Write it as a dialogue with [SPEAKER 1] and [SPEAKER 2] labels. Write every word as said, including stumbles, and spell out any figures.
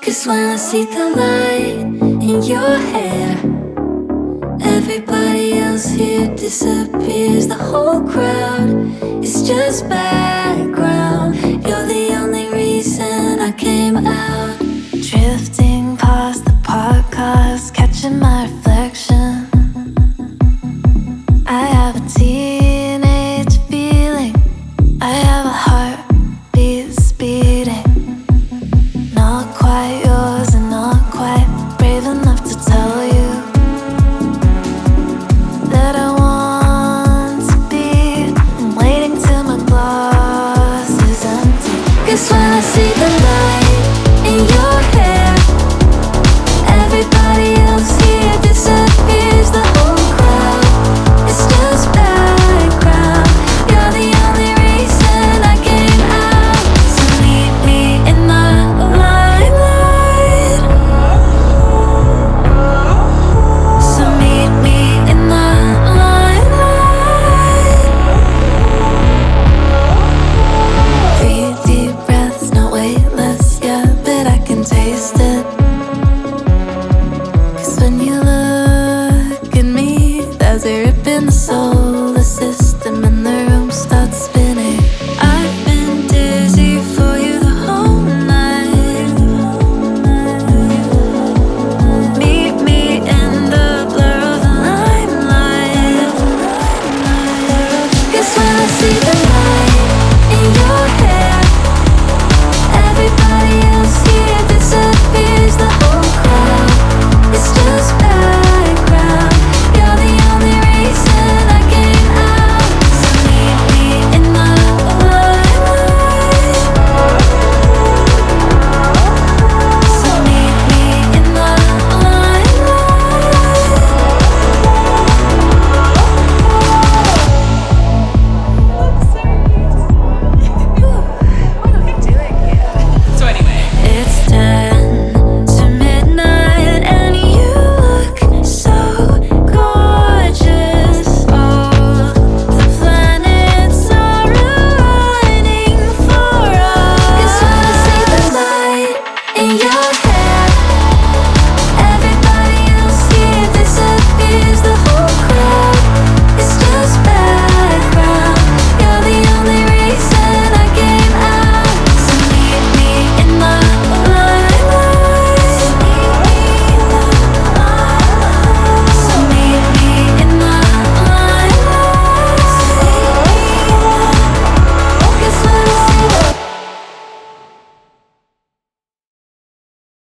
[SPEAKER 1] 'Cause when I see the light in your hair, everybody else here disappears. The whole crowd is just background. You're the only reason I came out. Drifting past the parked cars, catching my reflection. I have a teenage feeling. I have a heartbeat beating. Not quite